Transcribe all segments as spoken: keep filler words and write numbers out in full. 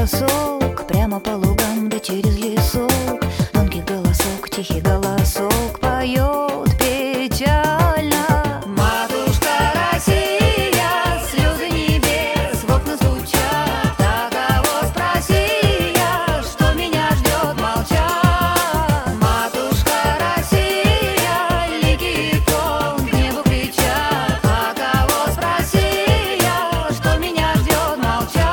бросок прямо по лугам да через лесок. Тонкий голосок, тихий голосок поет печально. Матушка Россия, слезы небес в окна стучат. А кого спроси я, что меня ждет, молчат. Матушка Россия, лики икон к небу кричат. А кого спроси я, что меня ждет, молчат.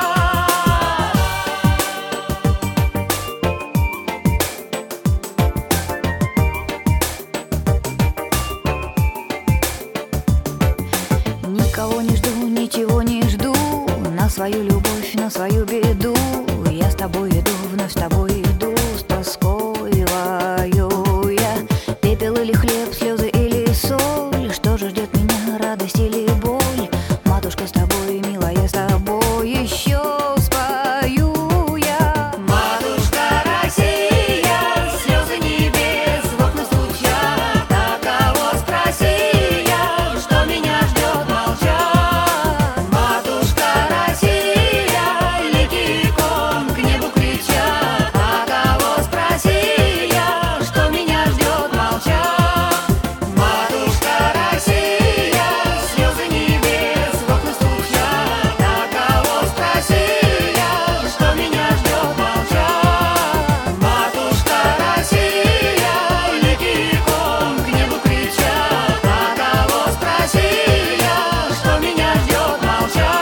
Никого не жду, ничего не жду, на свою любовь, на свою беду. Я с тобой иду, вновь с тобой иду, с тоской вою я. Пепел или хлеб, слезы или соль, что же ждет меня, радость или боль? Матушка, с тобой, милая, с тобой еще спою я. Матушка Россия, слезы небес в окна стучат. А кого спроси я, что меня ждет, молчат. Матушка Россия, лики икон к небу кричат. А кого спроси я, что меня ждет, молчат. Матушка Россия, слезы небес в окна стучат. А кого спроси я, что меня ждет, молчат. Матушка Россия, лики икон к небу кричат. А кого спроси я, что меня ждет, молчат.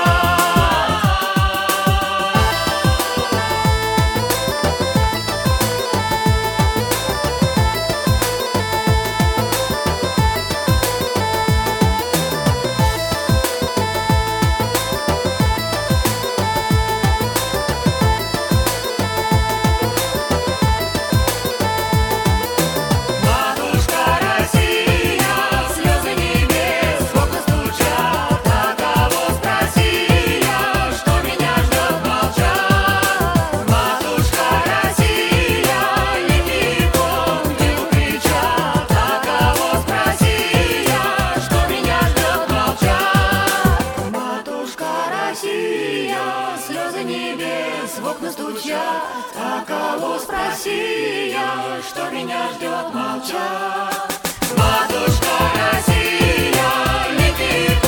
Матушка Россия, слезы небес в окна стучат. А кого спроси я, что меня ждет, молчат. Матушка Россия, лики икон к небу кричат. А кого спроси я, что меня ждет, молчат. Матушка Россия, слезы небес в окна стучат. А кого спроси я, что меня ждет, молчат. Матушка Россия, лики икон